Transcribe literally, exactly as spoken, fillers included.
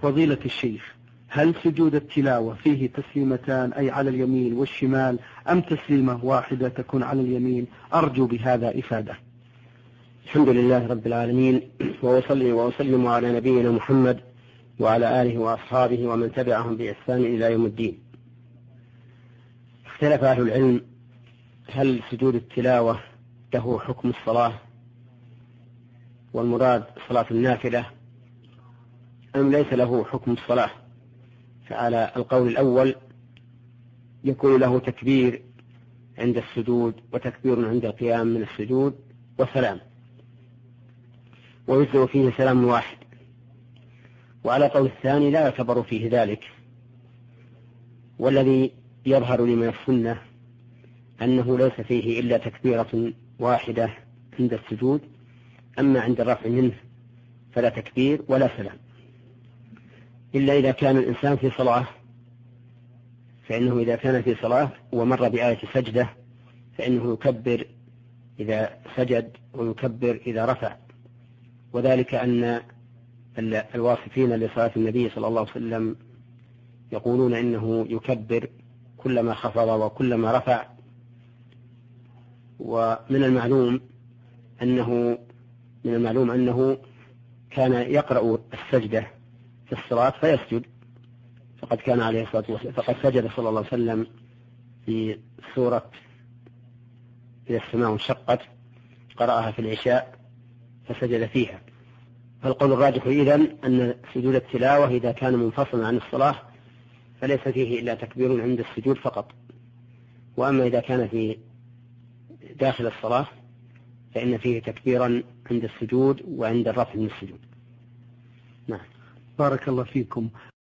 فضيلة الشيخ، هل سجود التلاوة فيه تسليمتان أي على اليمين والشمال، أم تسليمة واحدة تكون على اليمين؟ أرجو بهذا إفادة. الحمد لله رب العالمين، وأصلي وأسلم على نبينا محمد وعلى آله وأصحابه ومن تبعهم بإحسان إلى يوم الدين. اختلف أهل العلم هل سجود التلاوة له حكم الصلاة والمراد صلاة النافلة أم ليس له حكم الصلاة. فعلى القول الأول يكون له تكبير عند السجود وتكبير عند القيام من السجود وسلام، ويجزئ فيه سلام واحد. وعلى قول الثاني لا يعتبر فيه ذلك، والذي يظهر لي من السنة أنه ليس فيه إلا تكبيرة واحدة عند السجود، أما عند الرفع منه فلا تكبير ولا سلام، إلا إذا كان الإنسان في صلاة، فإنه إذا كان في صلاة ومر بآية سجدة فإنه يكبر إذا سجد ويكبر إذا رفع، وذلك أن الواصفين لصلاة النبي صلى الله عليه وسلم يقولون إنه يكبر كلما خفض وكلما رفع. ومن المعلوم أنه من المعلوم أنه كان يقرأ السجدة في الصلاة فيسجد، فقد كان عليه الصلاة والسلام فقد سجد صلى الله عليه وسلم في سورة إذا السماء انشقت، قرأها في العشاء فسجد فيها. فالقول الراجح إذن أن سجود التلاوة إذا كان منفصلا عن الصلاة فليس فيه إلا تكبير عند السجود فقط، وأما إذا كان في داخل الصلاة فإن فيه تكبيرا عند السجود وعند الرفع من السجود. نعم، بارك الله فيكم.